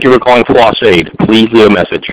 Thank you for calling Floss Aid. Please leave a message.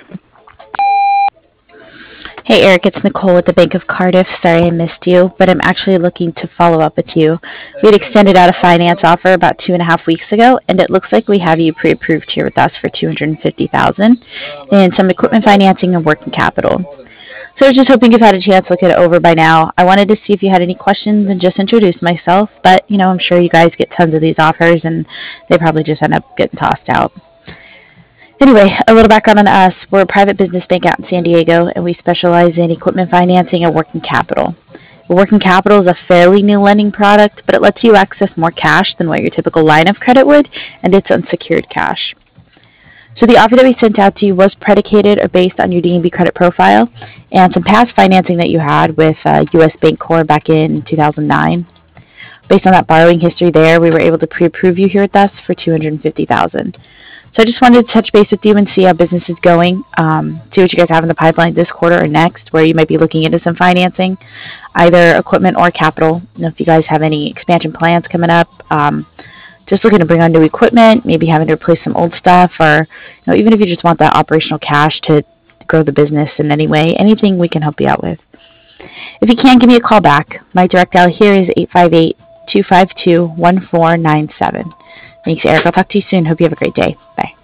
Hey Eric, it's Nicole with the Bank of Cardiff. Sorry I missed you, but I'm actually looking to follow up with you. We had extended out a finance offer about 2.5 weeks ago, and it looks like we have you pre-approved here with us for $250,000 and some equipment financing and working capital. So I was just hoping you've had a chance to look it over by now. I wanted to see if you had any questions and just introduce myself, but I'm sure you guys get tons of these offers and they probably just end up getting tossed out. Anyway, a little background on us. We're a private business bank out in San Diego, and we specialize in equipment financing and working capital. Working capital is a fairly new lending product, but it lets you access more cash than what your typical line of credit would, and it's unsecured cash. So the offer that we sent out to you was predicated or based on your D&B credit profile and some past financing that you had with U.S. Bancorp back in 2009. Based on that borrowing history there, we were able to pre-approve you here with us for $250,000. So I just wanted to touch base with you and see how business is going, see what you guys have in the pipeline this quarter or next, where you might be looking into some financing, either equipment or capital. If you guys have any expansion plans coming up, just looking to bring on new equipment, maybe having to replace some old stuff, or even if you just want that operational cash to grow the business in any way, anything we can help you out with. If you can, give me a call back. My direct dial here is 858-252-1497. Thanks, Eric. I'll talk to you soon. Hope you have a great day. Bye.